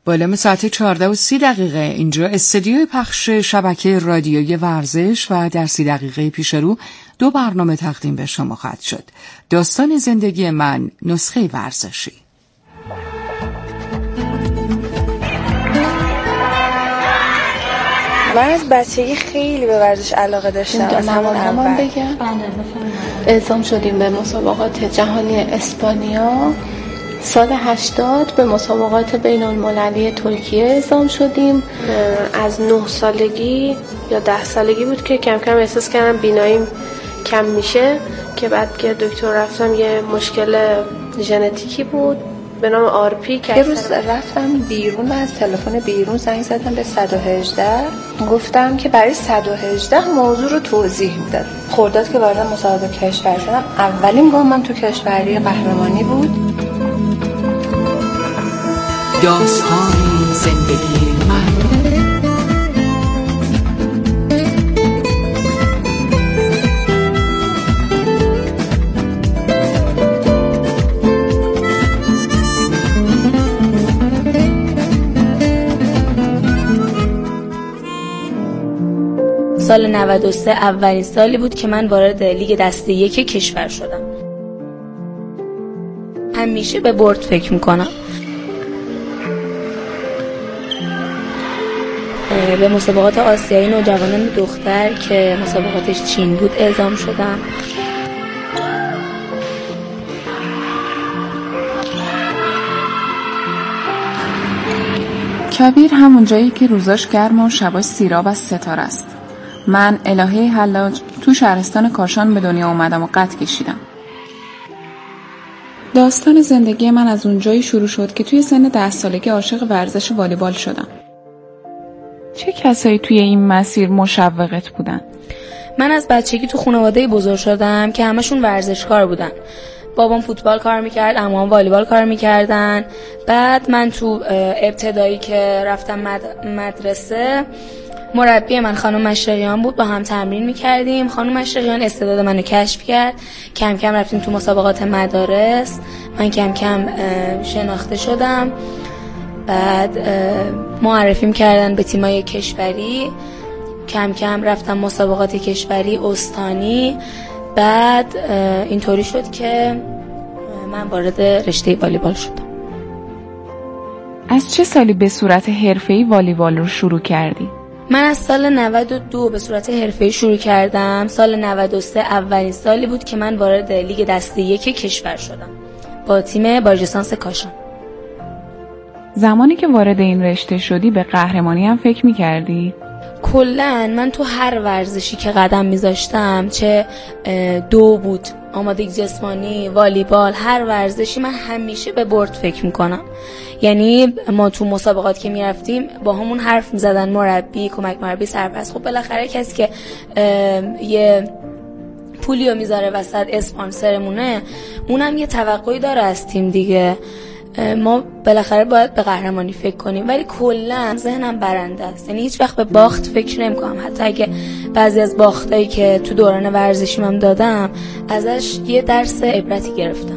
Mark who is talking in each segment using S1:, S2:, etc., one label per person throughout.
S1: بالام ساعت 14:30 اینجا استدیوی پخش شبکه رادیویی ورزش و در 30 دقیقه پیش رو 2 برنامه تقدیم به شما خواهد شد. داستان زندگی من، نسخه ورزشی.
S2: من از بچگی خیلی به ورزش علاقه داشتم. از همون اول
S3: اعزام شدیم به مسابقات جهانی اسپانیا. سال 80 به مسابقات بین المللی ترکیه اعزام شدیم.
S2: از 9 سالگی یا 10 سالگی بود که کم کم احساس کردم بیناییم کم میشه، که بعد که دکتر رفتم یه مشکل ژنتیکی بود به نام آرپی.
S3: یه روز رفتم بیرون و از تلفن بیرون زنگ زدم به 118. گفتم که برای 118 موضوع رو توضیح میداد. خرداد که وارد مسابقات کشور شدم، اولین گامم تو کشوری قهرمانی بود.
S1: داستان زندگی من.
S4: سال 93 اولین سالی بود که من وارد لیگ دسته 1 کشور شدم. همیشه به برد فکر میکنم. به مسابقات آسیایی نوجوانان دختر که مسابقاتش چین بود اعزام شدم.
S5: کویر همون جایی که روزاش گرم و شباش سیراب از ستاره است. من الهه حلاج تو شهرستان کاشان به دنیا اومدم و قد کشیدم. داستان زندگی من از اونجایی شروع شد که توی سن 10 سالگی عاشق ورزش والیبال شدم. چه کسایی توی این مسیر مشوقت بودن؟
S4: من از بچگی تو خانواده بزرگ شدم که همشون ورزشکار بودن. بابام فوتبال کار میکرد، عموام والیبال کار میکردن. بعد من تو ابتدایی که رفتم مدرسه، مربی من خانم مشرقیان بود، با هم تمرین میکردیم. خانم مشرقیان استعداد منو کشف کرد. کم کم رفتیم تو مسابقات مدارس. من کم کم شناخته شدم. بعد معرفیم کردن به تیمای کشوری. کم کم رفتم مسابقات کشوری، استانی. بعد اینطوری شد که من وارد رشته والیبال شدم.
S5: از چه سالی به صورت حرفه‌ای والیبال رو شروع کردی؟
S4: من از سال 92 به صورت حرفه‌ای شروع کردم. سال 93 اولین سالی بود که من وارد لیگ دسته 1 کشور شدم با تیم باژسانس کاشان.
S5: زمانی که وارد این رشته شدی به قهرمانی هم فکر می‌کردی؟
S4: کلاً من تو هر ورزشی که قدم میذاشتم، چه دو بود، آمادگی جسمانی، والیبال، هر ورزشی، من همیشه به برد فکر میکنم. یعنی ما تو مسابقات که میرفتیم با همون حرف میزدن مربی، کمک مربی، سرپرست. خب بالاخره کسی که یه پولیو میذاره وسط، اسپانسرمونه، اونم یه توقعی داره از تیم دیگه. ما بالاخره باید به قهرمانی فکر کنیم، ولی کلا ذهنم برنده است. یعنی هیچ وقت به باخت فکر نمی‌کنم. حتی اگه بعضی از باختایی که تو دوران ورزشیم دادم، ازش یه درس عبرتی گرفتم.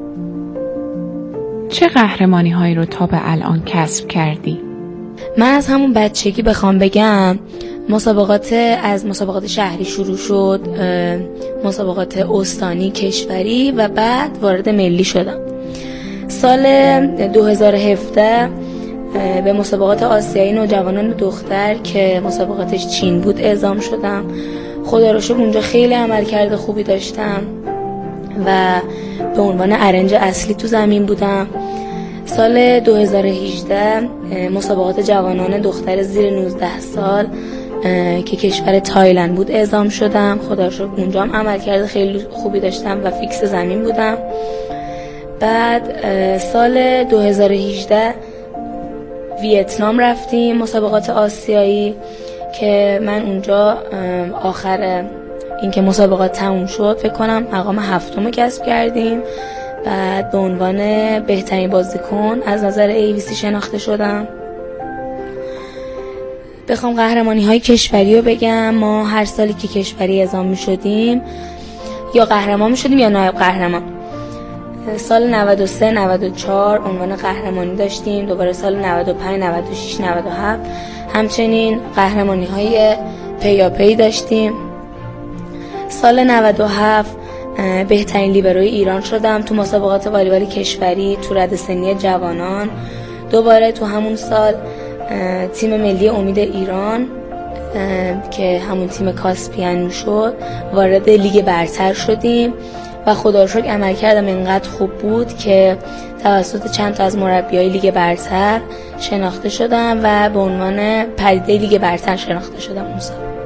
S5: چه قهرمانی هایی رو تا به الان کسب کردی؟
S4: من از همون بچگی بخوام بگم، از مسابقات شهری شروع شد، مسابقات استانی، کشوری و بعد وارد ملی شدم. سال 2017 به مسابقات آسیایی نوجوانان دختر که مسابقاتش چین بود اعزام شدم. خدا رو شکر اونجا خیلی عملکرد خوبی داشتم و به عنوان ارنج اصلی تو زمین بودم. سال 2018 مسابقات جوانان دختر زیر 19 سال که کشور تایلند بود اعزام شدم. خدا رو شکر اونجا هم عملکرد خیلی خوبی داشتم و فیکس زمین بودم. بعد سال 2018 ویتنام رفتیم مسابقات آسیایی که من اونجا آخر اینکه مسابقات تموم شد فکر کنم مقام 7م کسب کردیم. بعد به عنوان بهترین بازیکن از نظر AVC شناخته شدم. بخوام قهرمانی های کشوری رو بگم، ما هر سالی که کشوری اعزام می شدیم یا قهرمان می شدیم یا نایب قهرمان. سال 93 94 عنوان قهرمانی داشتیم، دوباره سال 95 96 97 همچنین قهرمانی های پیاپی داشتیم. سال 97 بهترین لیبروی ایران شدم تو مسابقات والیبال کشوری تو رده سنی جوانان. دوباره تو همون سال تیم ملی امید ایران که همون تیم کاسپیان شد وارد لیگ برتر شدیم و خدا رو شکر عملکردم اینقدر خوب بود که توسط چند تا از مربیای لیگ برتر شناخته شدم و به عنوان پدیده لیگ برتر شناخته شدم. اون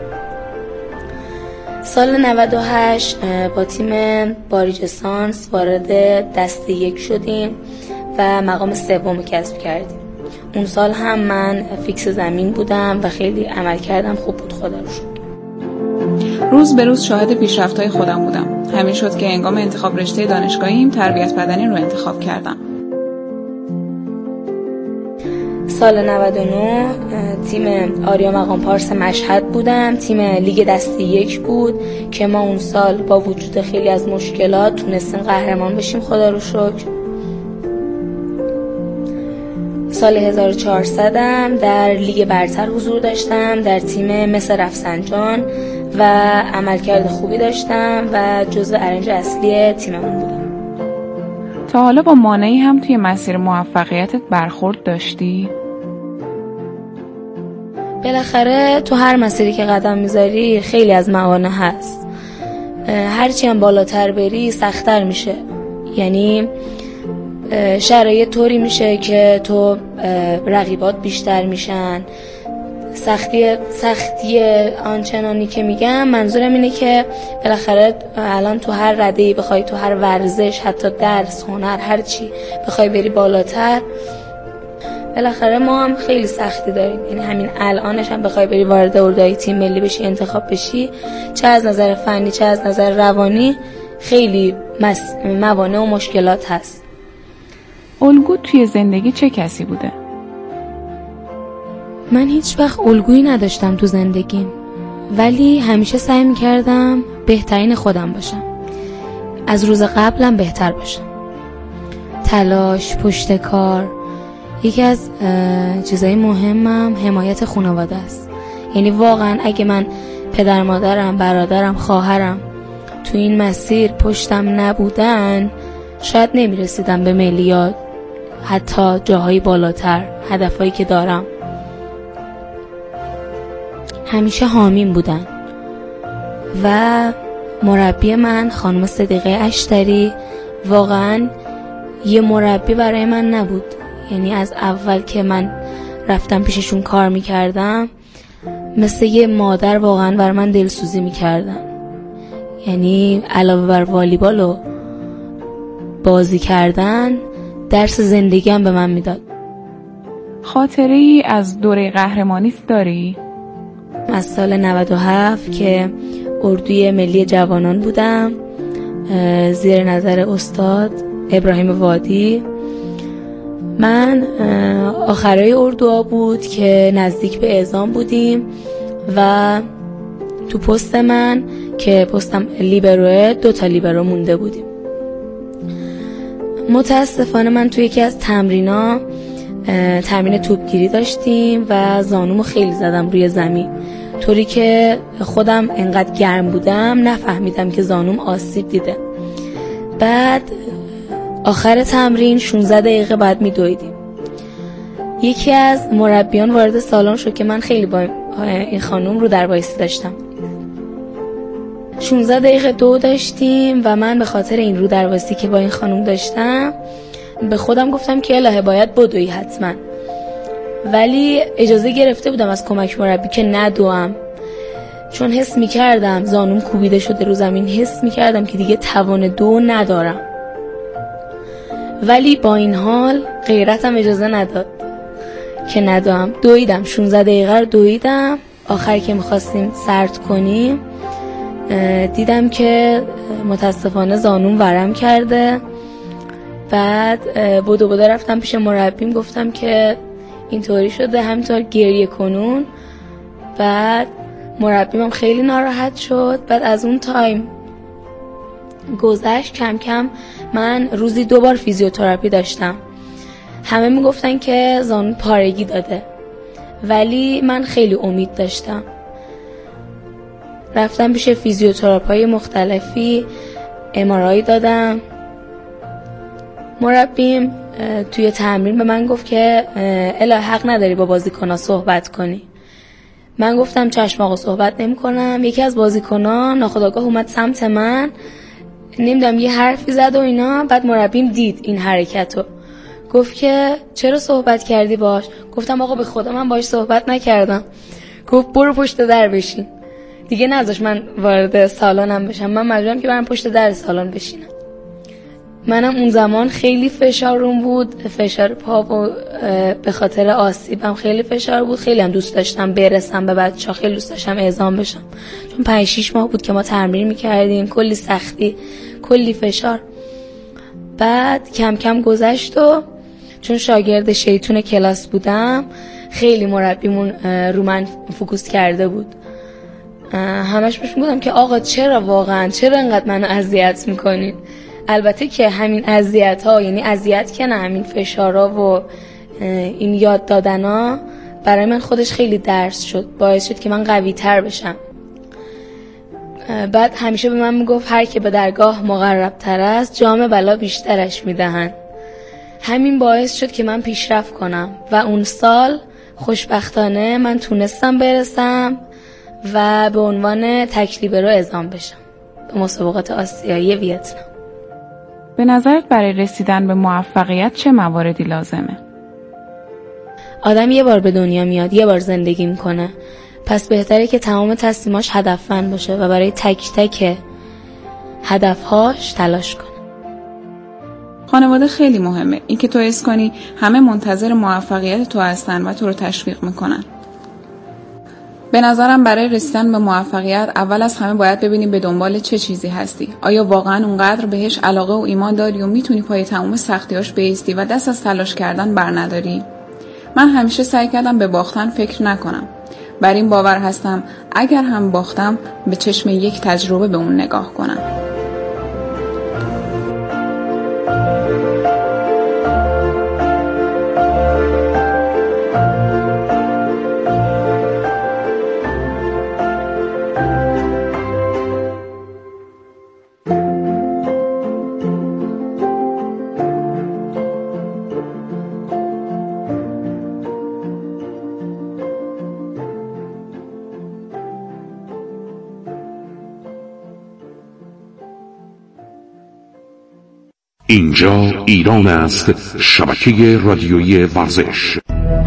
S4: سال 98 با تیم باریجسانس وارد دسته 1 شدیم و مقام 3 کسب کردیم. اون سال هم من فیکس زمین بودم و خیلی عمل کردم خوب بود خدا رو شکر.
S5: روز به روز شاهد پیشرفت‌های خودم بودم. همین شد که هنگام انتخاب رشته دانشگاهیم تربیت بدنی رو انتخاب کردم.
S4: سال 99 تیم آریا مقام پارس مشهد بودم. تیم لیگ دسته 1 بود که ما اون سال با وجود خیلی از مشکلات تونستیم قهرمان بشیم خدا رو شکر. سال 1400 در لیگ برتر حضور داشتم در تیم مس رفسنجان و عملکرد خوبی داشتم و جزو ارنج اصلی تیممون بودم.
S5: تا حالا با مانعی هم توی مسیر موفقیتت برخورد داشتی؟
S4: بالاخره تو هر مسیری که قدم میذاری خیلی از موانع هست. هرچی هم بالاتر بری سخت‌تر میشه. یعنی شرایط طوری میشه که تو رقیبات بیشتر میشن. سختی آنچنانی که میگم منظورم اینه که بالاخره الان تو هر رده‌ای بخوای، تو هر ورزش، حتی درس، هنر، هر چی بخوای بری بالاتر، بالاخره ما هم خیلی سختی داریم. یعنی همین الانش هم بخوای بری وارد اردوهای تیم ملی بشی، انتخاب بشی، چه از نظر فنی چه از نظر روانی خیلی موانع و مشکلات هست.
S5: الگو توی زندگی چه کسی بوده؟
S4: من هیچ وقت الگویی نداشتم تو زندگیم، ولی همیشه سعی میکردم بهترین خودم باشم، از روز قبلم بهتر باشم. تلاش، پشت کار. یکی از چیزای مهمم حمایت خانواده است. یعنی واقعا اگه من پدر مادرم، برادرم، خواهرم تو این مسیر پشتم نبودن شاید نمیرسیدم به ملی یا حتی جاهای بالاتر، هدفایی که دارم. همیشه حامیم بودن و مربی من خانم صدیقه اشتری واقعا یه مربی برای من نبود. یعنی از اول که من رفتم پیششون کار میکردم مثل یه مادر واقعا برای من دلسوزی میکردن. یعنی علاوه بر والیبال و بازی کردن درس زندگی هم به من میداد.
S5: خاطره‌ای از دوره قهرمانیت داری؟
S4: از سال 97 که اردوی ملی جوانان بودم زیر نظر استاد ابراهیم وادی. من آخرای اردوها بود که نزدیک به اعزام بودیم و تو پست من که پستم لیبروه 2 لیبرو مونده بودیم. متاسفانه من توی یکی از تمرین توپگیری داشتیم و زانومو خیلی زدم روی زمین، طوری که خودم انقدر گرم بودم نفهمیدم که زانوم آسیب دیده. بعد آخر تمرین 16 دقیقه بعد میدویدیم. یکی از مربیان وارد سالن شد که من خیلی با این خانوم رو در وایسی داشتم. 16 دقیقه دو داشتیم و من به خاطر این رو در وایسی که با این خانوم داشتم به خودم گفتم که الهه باید بدوی حتما، ولی اجازه گرفته بودم از کمک مربی که ندوام، چون حس میکردم زانوم کوبیده شده رو زمین، حس میکردم که دیگه توان دو ندارم. ولی با این حال غیرتم اجازه نداد که ندوام. دویدم، 16 دقیقه رو دویدم. آخر که میخواستیم سرد کنیم دیدم که متاسفانه زانوم ورم کرده. بعد بدو رفتم پیش مربیم، گفتم که اینطوری شده، همینطور گریه کنون. بعد مربیم هم خیلی ناراحت شد. بعد از اون تایم گذشت کم کم من روزی 2 بار فیزیوتراپی داشتم. همه میگفتن که زانو پارگی داده، ولی من خیلی امید داشتم. رفتم پیش فیزیوتراپای مختلفی، MRI دادم. مربیم توی تمرین به من گفت که الهی حق نداری با بازیکن‌ها صحبت کنی. من گفتم چشم آقا، صحبت نمی کنم. یکی از بازیکن‌ها ناخودآگاه اومد سمت من، نمیدونم یه حرفی زد و اینا. بعد مربیم دید این حرکتو، گفت که چرا صحبت کردی باش؟ گفتم آقا به خدا من باش صحبت نکردم. گفت برو پشت در بشین. دیگه نذاش من وارد سالنم بشم، من مجبورم که برم پشت در سالن بشینم. منم اون زمان خیلی فشار روم بود، فشار پا و به خاطر آسیبم خیلی فشار بود. خیلی هم دوست داشتم برسم به بچه‌ها، خیلی دوست داشتم اعزام بشم، چون 5-6 ماه بود که ما تمرین می‌کردیم، کلی سختی، کلی فشار. بعد کم کم گذشت و چون شاگرد شیطون کلاس بودم، خیلی مربیمون رو من فوکوس کرده بود. همش بهش میگفتم که آقا چرا انقدر منو اذیت میکنین؟ البته که همین اذیت‌ها، یعنی اذیت که نه، همین فشارها و این یاد دادن‌ها برای من خودش خیلی درس شد، باعث شد که من قوی تر بشم. بعد همیشه به من میگفت هر که به درگاه مقرب تر است جام بلا بیشترش میدهن. همین باعث شد که من پیشرفت کنم و اون سال خوشبختانه من تونستم برسم و به عنوان تکلیبرو اعزام بشم به مسابقات آسیایی ویتنام.
S5: به نظرت برای رسیدن به موفقیت چه مواردی لازمه؟
S4: آدم یه بار به دنیا میاد، یه بار زندگی میکنه، پس بهتره که تمام تصمیماش هدفمند باشه و برای تک تک هدفهاش تلاش کنه.
S5: خانواده خیلی مهمه، این که تو حس کنی همه منتظر موفقیت تو هستن و تو رو تشویق میکنن. به نظرم برای رسیدن به موفقیت اول از همه باید ببینی به دنبال چه چیزی هستی. آیا واقعا اونقدر بهش علاقه و ایمان داری و میتونی پای تمام سختیاش بایستی و دست از تلاش کردن بر نداری؟ من همیشه سعی کردم به باختن فکر نکنم. بر این باور هستم اگر هم باختم به چشم یک تجربه به اون نگاه کنم.
S6: اینجا ایران است، شبکه رادیویی ورزش.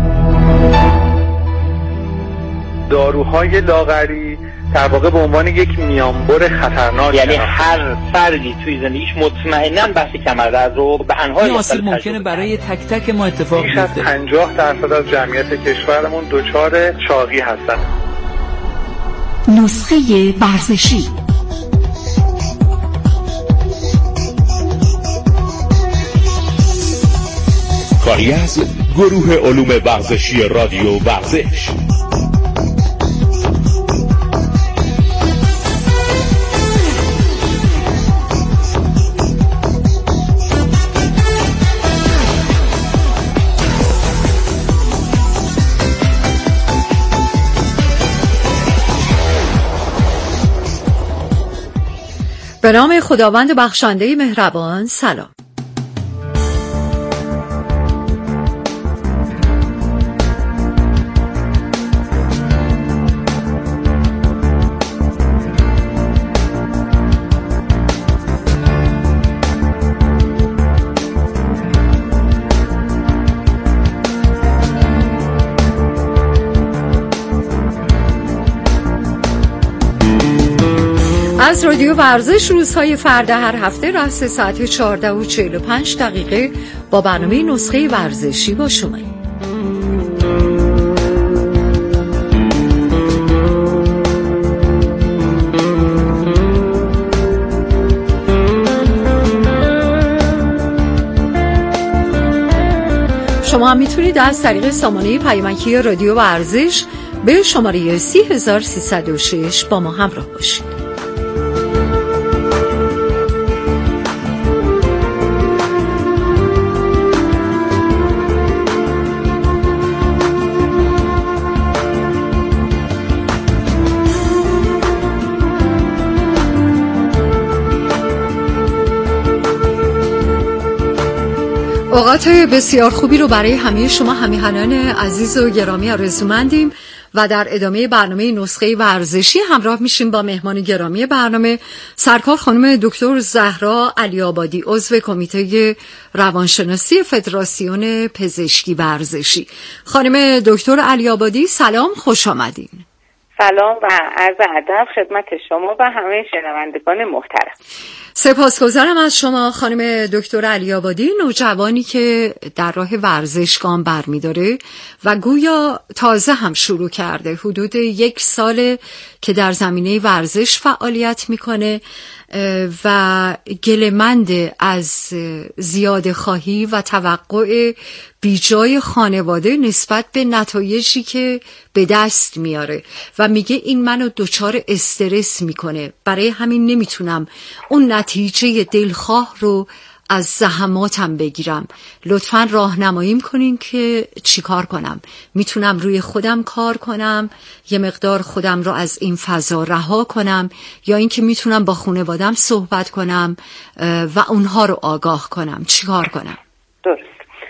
S7: داروهای لاغری در واقع به عنوان یک میانبر خطرناک،
S8: یعنی هر فردی توی زندگیش مطمئناً بحث کمردرد رو به انواع
S9: مختلف ممکنه برای تک تک ما اتفاق بیفته.
S7: 50% از جمعیت کشورمون دچار چاقی هستن.
S10: نسخه ورزشی
S6: کاری از گروه علوم ورزشی رادیو ورزش.
S10: به نام خداوند بخشنده مهربان. سلام. از رادیو ورزش روزهای فردا هر هفته رأس ساعت 14:45 با برنامه نسخه ورزشی با شما. شما هم میتونید از طریق سامانه پیامکی رادیو ورزش به شماره 30306 با ما همراه باشید. اوقات بسیار خوبی رو برای همه شما همیهنان عزیز و گرامی آرزومندیم و در ادامه برنامه نسخه ورزشی همراه میشیم با مهمان گرامی برنامه سرکار خانم دکتر زهرا علی‌آبادی، عضو کمیته روانشناسی فدراسیون پزشکی ورزشی. خانم دکتر علی‌آبادی سلام، خوش آمدین.
S11: سلام و عرض ادب خدمت شما و همه شنوندگان محترم.
S10: سپاسگزارم از شما خانم دکتر علی‌آبادی، نوجوانی که در راه ورزش گام برمی‌داره و گویا تازه هم شروع کرده، حدود 1 ساله که در زمینه ورزش فعالیت میکنه و گله‌مند از زیاده خواهی و توقع بیجای خانواده نسبت به نتایجی که به دست میاره و میگه این منو دچار استرس میکنه، برای همین نمیتونم اون نتیجه دلخواه رو از زحماتم بگیرم. لطفاً راهنماییم کنین که چیکار کنم. میتونم روی خودم کار کنم، یه مقدار خودم رو از این فضا رها کنم، یا اینکه میتونم با خانواده‌ام صحبت کنم و اونها رو آگاه کنم. چیکار کنم؟
S11: درست.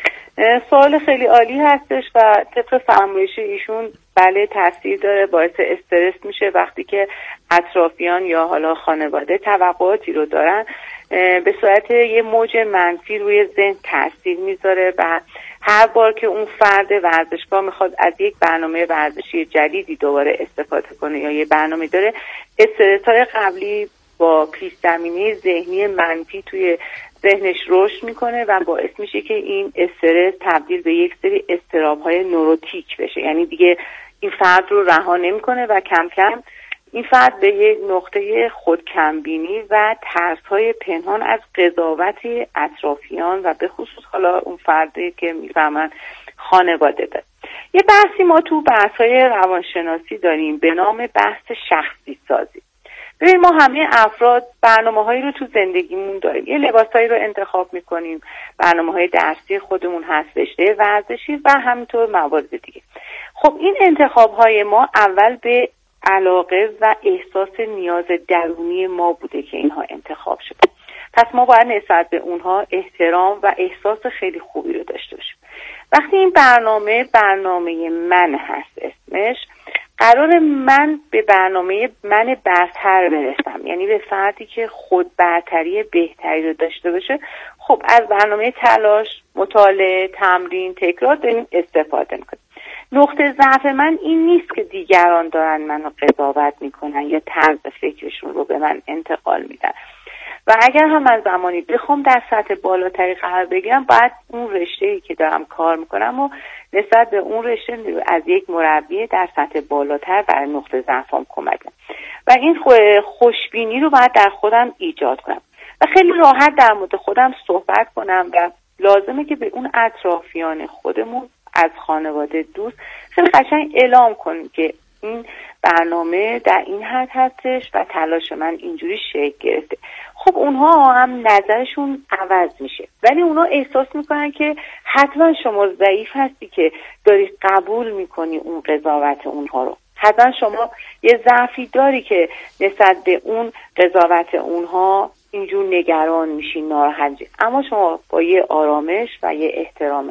S11: سوال خیلی عالی هستش و طبق فرمایش ایشون بله تاثیر داره، باعث استرس میشه وقتی که اطرافیان یا حالا خانواده توقعاتی رو دارن، به صورت یه موج منفی روی ذهن تاثیر میذاره و هر بار که اون فرد ورزشکار میخواد از یک برنامه ورزشی جدیدی دوباره استفاده کنه یا یه برنامه داره، استرس‌های قبلی با پیش زمینه ذهنی منفی توی ذهنش رشد میکنه و باعث میشه که این استرس تبدیل به یک سری اضطراب‌های نوروتیک بشه. یعنی دیگه این فرد رو رها نمیکنه و کم کم این فرد به یک نقطه خودکمبینی و ترس‌های پنهان از قضاوت اطرافیان و به خصوص حالا اون فردی که میفهمن خانواده داره. یه بحثی ما تو بحث‌های روانشناسی داریم به نام بحث شخصی سازی. ببین ما همه افراد برنامه‌هایی رو تو زندگیمون داریم، یه لباسایی رو انتخاب می‌کنیم، برنامه‌های درسی خودمون هست، رشته ورزشی و همینطور موارد دیگه. خب این انتخاب‌های ما اول به علاقه و احساس نیاز درونی ما بوده که اینها انتخاب شده. پس ما باید نسبت به اونها احترام و احساس خیلی خوبی رو داشته باشیم. وقتی این برنامه من هست اسمش، قرار من به برنامه من برتر برسم، یعنی به فردی که خود برتری بهتری رو داشته باشه. خب از برنامه تلاش، مطالعه، تمرین، تکرار داریم استفاده میکنیم. نقطه ضعف من این نیست که دیگران دارن منو قضاوت میکنن یا طرز فکرشون رو به من انتقال میدن و اگر هم من زمانی بخوام در سطح بالاتری قرار بگیرم، باید اون رشته‌ای که دارم کار میکنم و نسبت به اون رشته از یک مربی در سطح بالاتر برای نقطه ضعفم کمک کنم و این خوشبینی رو باید در خودم ایجاد کنم و خیلی راحت در مورد خودم صحبت کنم و لازمه که به اون اطرافیان خودمون از خانواده، دوست خیلی قشنگ اعلام کنیم که این برنامه در این حد هستش و تلاش من اینجوری شکل گرفته. خب اونها هم نظرشون عوض میشه، ولی اونها احساس میکنن که حتما شما ضعیف هستی که داری قبول میکنی اون قضاوت اونها رو، حتما شما یه ضعفی داری که نسبت به اون قضاوت اونها اینجور نگران میشی، ناراحت میشی. اما شما با یه آرامش و یه احترام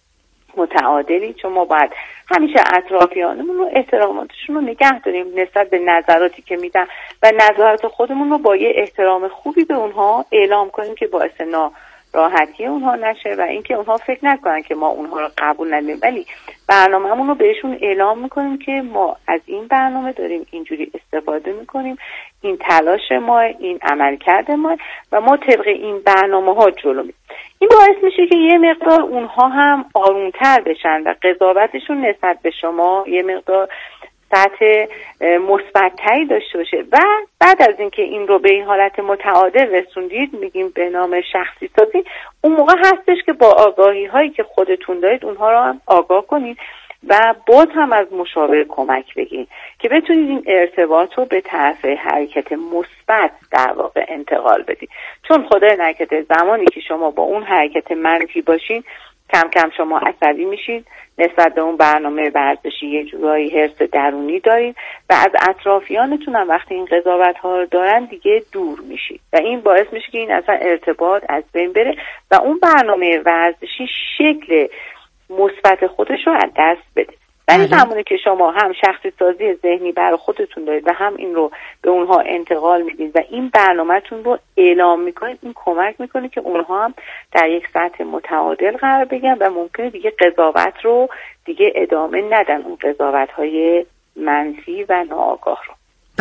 S11: متعادلی، چون ما باید همیشه اطرافیانمون رو احتراماتشون رو نگه داریم نسبت به نظراتی که میدن و نظرات خودمون رو با یه احترام خوبی به اونها اعلام کنیم که باعث ناراحتی اونها نشه و اینکه اونها فکر نکنن که ما اونها رو قبول نداریم، ولی برنامه‌مون رو بهشون اعلام میکنیم که ما از این برنامه داریم اینجوری استفاده میکنیم، این تلاش ما، این عملکرد ما و ما طبق این برنامه‌ها جلو میریم. این باعث میشه که یه مقدار اونها هم آرومتر بشن و قضاوتشون نسبت به شما یه مقدار سطح مثبت‌تری داشته باشه و بعد از اینکه این رو به این حالت متعادل رسوندید، میگیم به نام شخصی سازی، اون موقع هستش که با آگاهی هایی که خودتون دارید اونها رو هم آگاه کنید و باز هم از مشاور کمک بگیرید که بتونید این ارتباط رو به طرف حرکت مثبت در واقع انتقال بدید. چون خدای نکرده زمانی که شما با اون حرکت منفی باشین، کم کم شما عصبی میشید نسبت به اون برنامه ورزشی، یه جورایی حرص درونی دارید و از اطرافیانتون هم وقتی این قضاوت ها رو دارن دیگه دور میشید و این باعث میشه که این اصلا ارتباط از بین بره و اون برنامه ورزشی شکل مثبت خودش رو از دست بده. ولی زمانی که شما هم شخصی سازی ذهنی برای خودتون دارید و هم این رو به اونها انتقال میدید و این برنامه‌تون رو اعلام میکنید، این کمک میکنه که اونها هم در یک سطح متعادل قرار بگیرن و ممکنه دیگه قضاوت رو دیگه ادامه ندن، اون قضاوت‌های منفی و ناآگاه رو.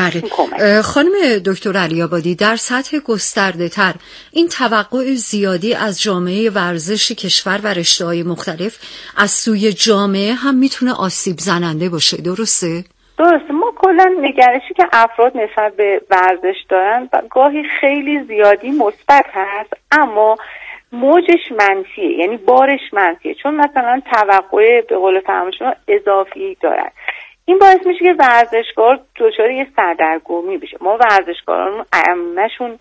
S10: بله خانم دکتر علی‌آبادی، در سطح گسترده تر این توقع زیادی از جامعه ورزش کشور و رشته‌های مختلف از سوی جامعه هم میتونه آسیب زننده باشه، درسته؟
S11: درسته. ما کلا نگرشی که افراد نسبت به ورزش دارن گاهی خیلی زیادی مثبت هست اما موجش منفیه، یعنی بارش منفیه، چون مثلا توقع به قول فرمایشون اضافی دارن. این باعث میشه که ورزشکار دچار یه سردرگمی بشه. ما ورزشکاران عمه‌شون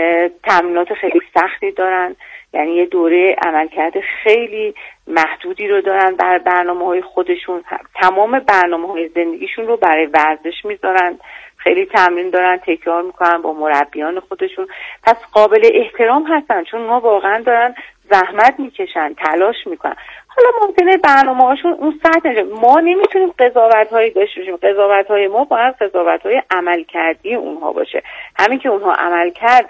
S11: تمرینات خیلی سختی دارن، یعنی یه دوره عملکرد خیلی محدودی رو دارن برای برنامه‌های خودشون، تمام برنامه‌های زندگیشون رو برای ورزش میذارن، خیلی تمرین دارن، تکرار میکنن با مربیان خودشون، پس قابل احترام هستن چون ما واقعا دارن زحمت میکشن، تلاش میکنن. حالا ممکنه برنامه‌هاشون اون سطح نشه، ما نمیتونیم قضاوت‌هایی داشته باشیم، قضاوت‌های ما باید قضاوت‌های عملکردی اونها باشه. همین که اونها عملکرد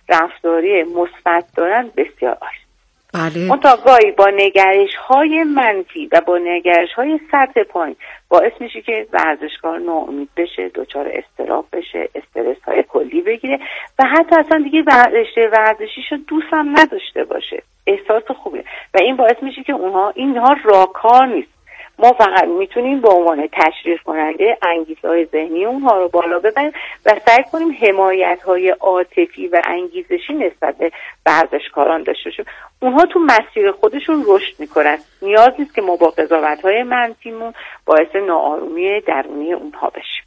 S11: رفتاری مثبت دارن بسیار عالی.
S10: بله.
S11: اون تا گاهی با نگرش‌های منفی و با نگرش‌های سطح پایین باعث میشه که ورزشکار ناامید بشه، دچار اضطراب بشه، استرس‌های کلی بگیره و حتی اصلا دیگه رشته ورزشیشو دوست هم نداشته باشه. احساس خوبه و این باعث میشه که اینها راهکار نیست. ما فقط میتونیم به عنوان تشویق کننده انگیزه‌های ذهنی اونها رو بالا ببریم و سعی کنیم حمایت‌های عاطفی و انگیزشی نسبت به ورزشکاران داشته باشیم. اونها تو مسیر خودشون رشد میکنن. نیاز نیست که ما با قضاوت‌های منفیمون باعث ناآرومی درونی اونها بشیم.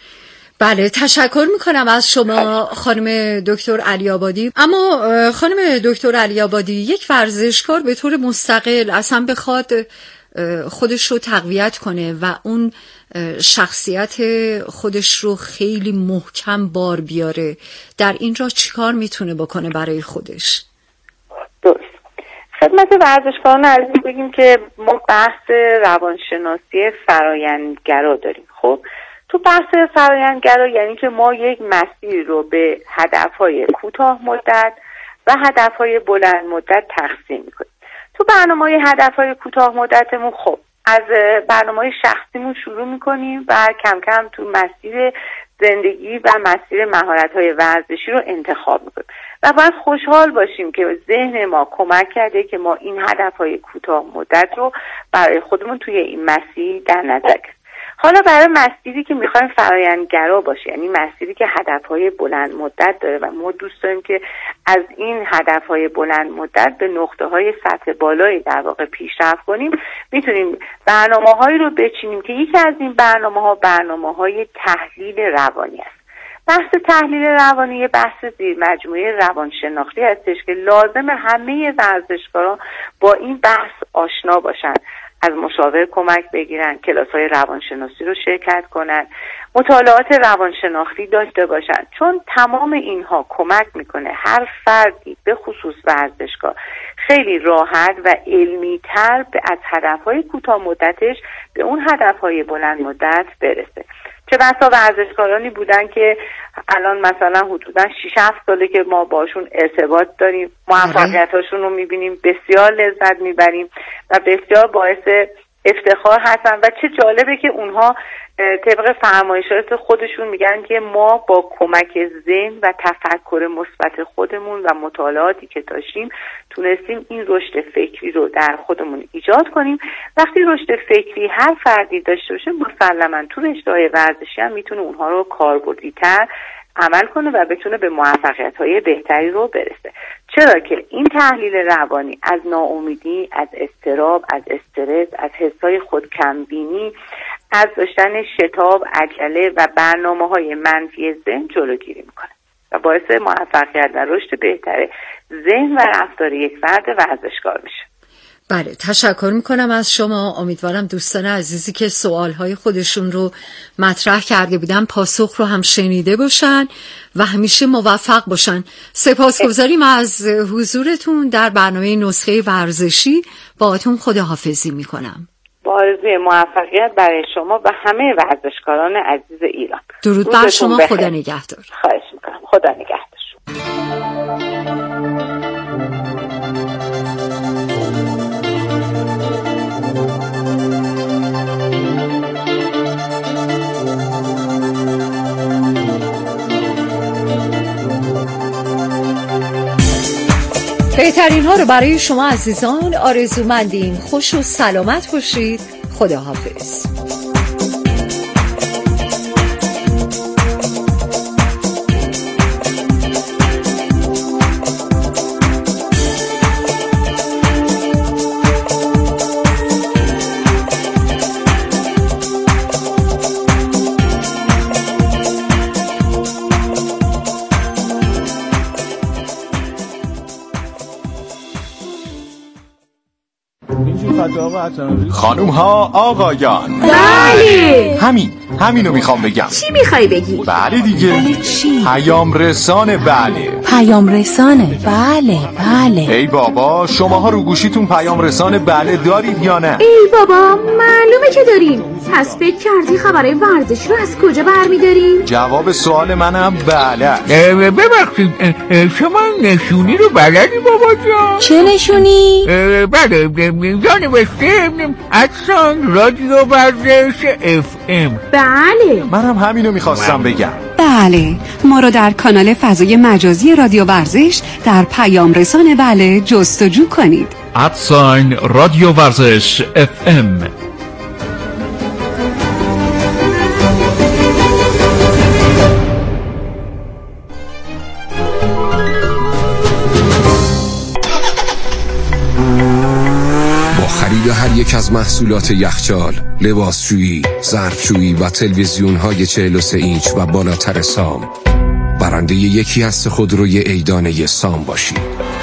S10: بله، تشکر میکنم از شما خانم دکتر علی‌آبادی. اما خانم دکتر علی‌آبادی، یک ورزشکار به طور مستقل اصلا بخواد خودش رو تقویت کنه و اون شخصیت خودش رو خیلی محکم بار بیاره، در این راه چیکار میتونه بکنه برای خودش؟
S11: درست. خدمت ورزشکاران عزیز بگیم که ما بحث روانشناسی فرایندگرا داریم. خب تو بحث فرایندگرا یعنی که ما یک مسیر رو به هدفهای کوتاه مدت و هدفهای بلند مدت تقسیم میکنیم. تو برنامه‌های هدفهای کوتاه مدتمون خب از برنامه‌های شخصیمون شروع میکنیم و کم کم تو مسیر زندگی و مسیر مهارت‌های ورزشی رو انتخاب میکنیم و باید خوشحال باشیم که ذهن ما کمک کرده که ما این هدفهای کوتاه مدت رو برای خودمون توی این مسیر در نظر گرفتیم. حالا برای مسیری که میخوایم فرایندگرا باشه، یعنی مسیری که هدفهای بلند مدت داره و ما دوست داریم که از این هدفهای بلند مدت به نقطه‌های سطح بالایی در واقع پیشرفت کنیم، میتونیم برنامه‌هایی رو بچینیم که یکی از این برنامه‌ها برنامه‌های تحلیل روانی است. بحث تحلیل روانی یه بحث زیر مجموعه روانشناختی هستش که لازم همه ورزشکاران با این بحث آشنا باشن، از مشاور کمک بگیرن، کلاس‌های روانشناسی رو شرکت کنن، مطالعات روانشناختی داشته باشن، چون تمام اینها کمک میکنه هر فردی به خصوص ورزشکار خیلی راحت و علمی‌تر از هدف‌های کوتاه مدتش به اون هدف‌های بلند مدت برسه. چه بسا ورزشکارانی بودن که الان مثلا حدوداً 6-7 ساله که ما باشون ارتباط داریم، موفقیتاشون رو میبینیم، بسیار لذت میبریم و بسیار باعث افتخار هستن و چه جالبه که اونها طبق فرمایشات خودشون میگن که ما با کمک ذهن و تفکر مثبت خودمون و مطالعاتی که داشتیم تونستیم این رشد فکری رو در خودمون ایجاد کنیم. وقتی رشد فکری هر فردی داشته باشه مسلماً تو رشته‌های ورزشی هم میتونه اونها رو کاربردی‌تر عمل کنه و بتونه به موفقیت‌های بهتری رو برسه. چرا که این تحلیل روانی از ناامیدی، از اضطراب، از استرس، از حسای خودکمبینی، از داشتن شتاب، عجله و برنامه‌های منفی ذهن جلوگیری میکنه و باعث موفقیت و رشد بهتر ذهن و رفتار یک فرد ورزشکار میشه.
S10: بله، تشکر میکنم از شما. امیدوارم دوستان عزیزی که سوالهای خودشون رو مطرح کرده بودن پاسخ رو هم شنیده باشن و همیشه موفق باشن. سپاسگزاریم از حضورتون در برنامه نسخه ورزشی. باهاتون خداحافظی میکنم.
S11: با آرزوی موفقیت برای شما و همه ورزشکاران عزیز ایران.
S10: درود بر شما. خدا نگهدار.
S11: خواهش میکنم. خدا نگهدار.
S10: بهترین ها رو برای شما عزیزان آرزومندیم. خوش و سلامت باشید. خداحافظ.
S12: خانوم ها آقایان،
S13: بله
S12: همینو میخوام بگم.
S13: چی میخوای بگی؟
S12: بله دیگه.
S13: چی؟
S12: پیام رسانه. بله
S13: پیام رسانه. بله.
S12: ای بابا، شماها رو گوشیتون پیام رسانه بله دارید یا نه؟
S13: ای بابا معلومه که داریم. پس فکر کردی خبرهای ورزش رو از کجا برمیداریم؟
S12: جواب سوال منم بله.
S14: ببخشید شما نشونی رو بلدی بابا جان؟
S13: چه نشونی؟
S14: بله جانوشته اکسان رادیو ورزش FM.
S13: بله
S12: منم همینو میخواستم بگم.
S15: بله، ما رو در کانال فضای مجازی رادیو ورزش در پیام رسانه بله جستجو کنید.
S6: اکسان رادیو ورزش FM.
S16: خرید هر یک از محصولات یخچال، لباسشویی، ظرفشویی و تلویزیون‌های 43 اینچ و بالاتر سام، برنده یکی از خودروی عیدانه سام باشید.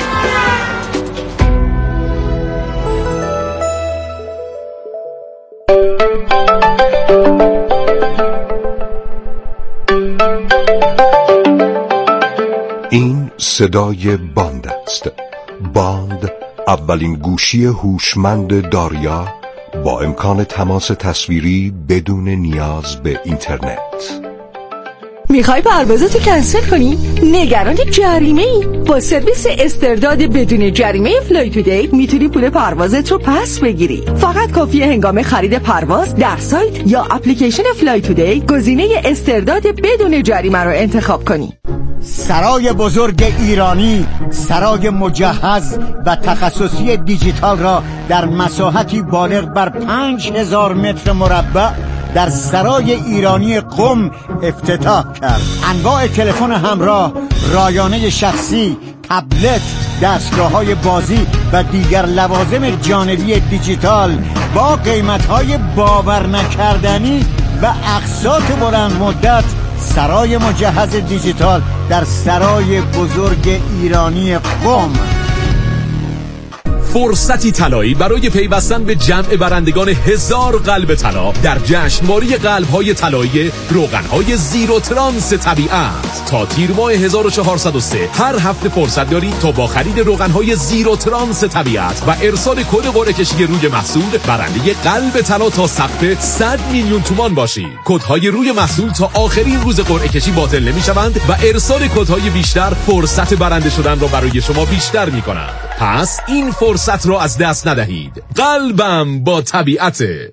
S17: این صدای باند است. باند اولین گوشی هوشمند داریا با امکان تماس تصویری بدون نیاز به اینترنت.
S18: میخوای پروازتو کنسل کنی؟ نگران جریمه ای؟ با سرویس استرداد بدون جریمه فلای تودی میتونی پول پروازت رو پس بگیری. فقط کافیه هنگام خرید پرواز در سایت یا اپلیکیشن فلای تودی گزینه استرداد بدون جریمه رو انتخاب کنی.
S19: سرای بزرگ ایرانی، سرای مجهز و تخصصی دیجیتال را در مساحتی بالغ بر 5000 متر مربع در سرای ایرانی قم افتتاح کرد. انواع تلفن همراه، رایانه شخصی، تبلت، دستگاه‌های بازی و دیگر لوازم جانبی دیجیتال با قیمت‌های باور نکردنی و اقساط بلند مدت. سرای مجهز دیجیتال در سرای بزرگ ایرانی قم.
S20: فرصتی طلایی برای پیوستن به جمع برندگان 1000 قلب طلا در جشنواره قلب‌های طلایی روغن‌های زیرو ترانس طبیعت. تا تیر ماه 1403 هر هفته فرصت دارید تا با خرید روغن‌های زیرو ترانس طبیعت و ارسال کد قرعه کشی روی محصول برنده قلب طلا تا سقف 100 میلیون تومان باشید. کدهای روی محصول تا آخرین روز قرعه کشی باطل نمی‌شوند و ارسال کدهای بیشتر فرصت برنده شدن را برای شما بیشتر می‌کنند. پس این فرصت رو از دست ندهید. قلبم با طبیعته.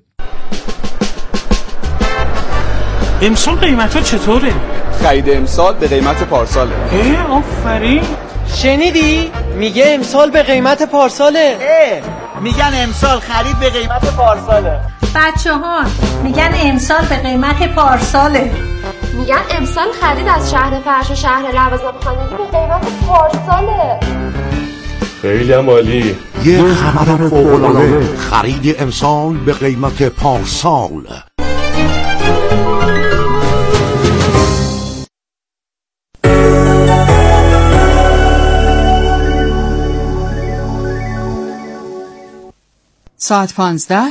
S21: امسال قیمت ها چطوره؟
S22: خرید امسال به قیمت پارساله.
S21: آفرین.
S23: شنیدی؟ میگه امسال به قیمت پارساله.
S24: میگن امسال خرید به قیمت پارساله.
S25: بچه‌ها میگن امسال به قیمت پارساله.
S2: میگن امسال خرید از شهر فرش و شهر لوازم خانگی به قیمت پارساله.
S26: خیلی هم عالی.
S27: یه خبر فوق‌العاده، خرید امسال به قیمت پارسال.
S10: ساعت 15